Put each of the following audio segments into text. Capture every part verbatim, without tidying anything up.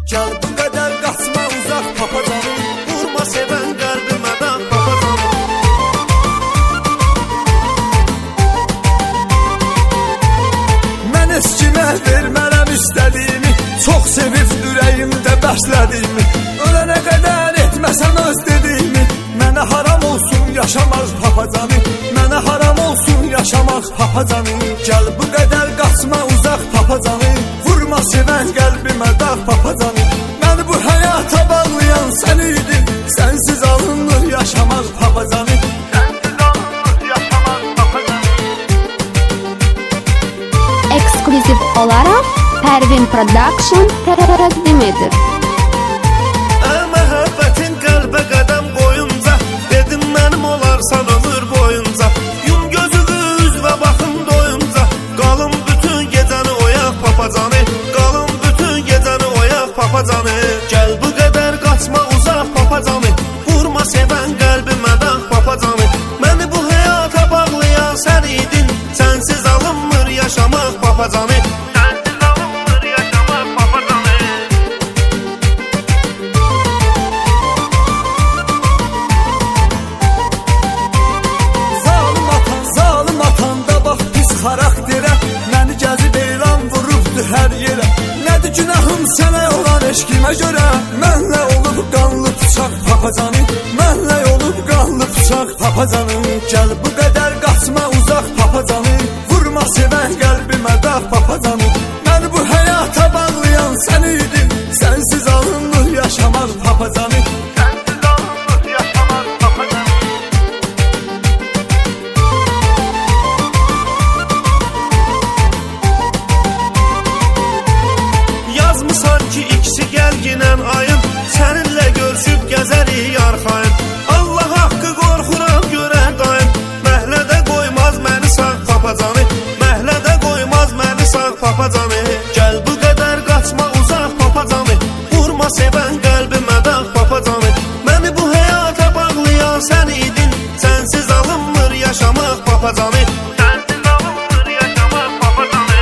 Gəl bu qədər qaçma uzaq papacanım, vurma sevən qəlbimə də papacanım. Mən eskimə vermərəm istədiyimi, çox sevib ürəyimdə bəslədiyimi. Ölənə qədər etməsəm öz dediyimi, mənə haram olsun yaşamaq papacanım, mənə haram olsun yaşamaq papacanım. Gəl bu qədər qaçma uzaq papacanım, vurma sevən qəlbimə dağ papacanım. Məni bu həyata bağlayan sən idin, sənsiz alınır yaşamaq papacanım, sənsiz alınır yaşamaq papacanım. Eksklüziv olaraq Pervin Production təqdim edir. Məhəbbətin qəlbə qədəm qoyunca, dedim mənim olarsan ömür boyunca. Yum gözünü üzvə baxın doyunca, qalın bütün gecəni oyaq papacanı, qalın bütün gecəni oyaq papacanı. Gəl bu qədər qaçma uzaq papacanı, vurma sevən qəlbimə dağ papacanı. Məni bu həyata bağlayan sən idin, sənsiz alınmır yaşamaq papacanı, sənsiz alınmır yaşamaq papacanı. Zalım atan, zalım atan da bax pis xarakterə, məni gəzib elan vurubdu hər yerə. Nədir günahım sənə olan eşqimə görə, mənlə olub qanlı bıçaq papacanı, mənlə olub qanlı bıçaq papacanı. Gəl bu qədər qaçma uzaq papacanı, vurma sevən qəlbimə dağ papacanı. Məni bu həyata bağlayan sən idin, sənsiz alınır yaşamaq papacanı, sənsiz alınır yaşamaq papacanı. Yazmısan ki ikisi gəlginən ayın, səninlə görüşüb gəzərik arxayın. Allah haqqı qorxuram görə dayın, məhlədə qoymaz məni sağ papacanı, məhlədə qoymaz məni sağ papacanı. Gəl bu qədər qaçma uzaq papacanı, vurma sevən qəlbimə dağ papacanı. Məni bu həyata bağlayan sən idin, sənsiz alınmır yaşamaq papacanı, sənsiz alınmır yaşamaq papacanı.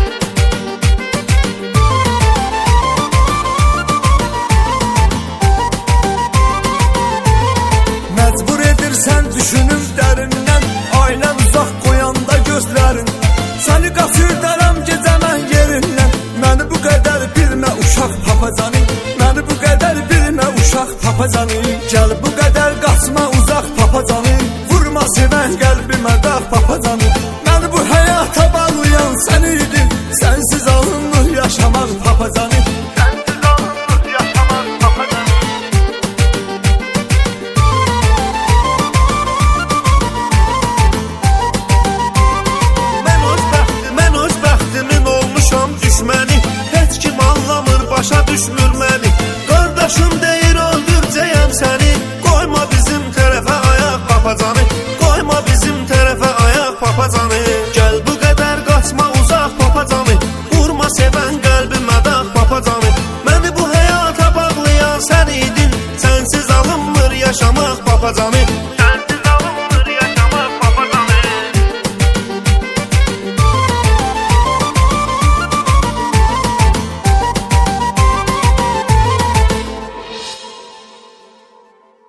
Məcbur edirsən düşünüm dərindən, ailəm uzaq qoyanda gözlərin. Səni qaçırdaram gecəmən yerindən, məni bu qədər bilmə uşaq papacanı, məni bu qədər bilmə uşaq papacanı. Gəl bu qədər qaçma uzaq papacanı, vurma sevən qəlbimə dağ papacanı. Məni bu həyata bağlayan sən idin, sənsiz alınır yaşamaq papacanı, sənsiz alınır yaşamaq papacanı. Mən öz bəxtimin olmuşam düşməni, heç kim anlamır, başa düşmür məni. Qardaşım deyir öldürcəyəm səni, qoyma bizim tərəfə ayaq papacanı, qoyma bizim tərəfə ayaq papacanı.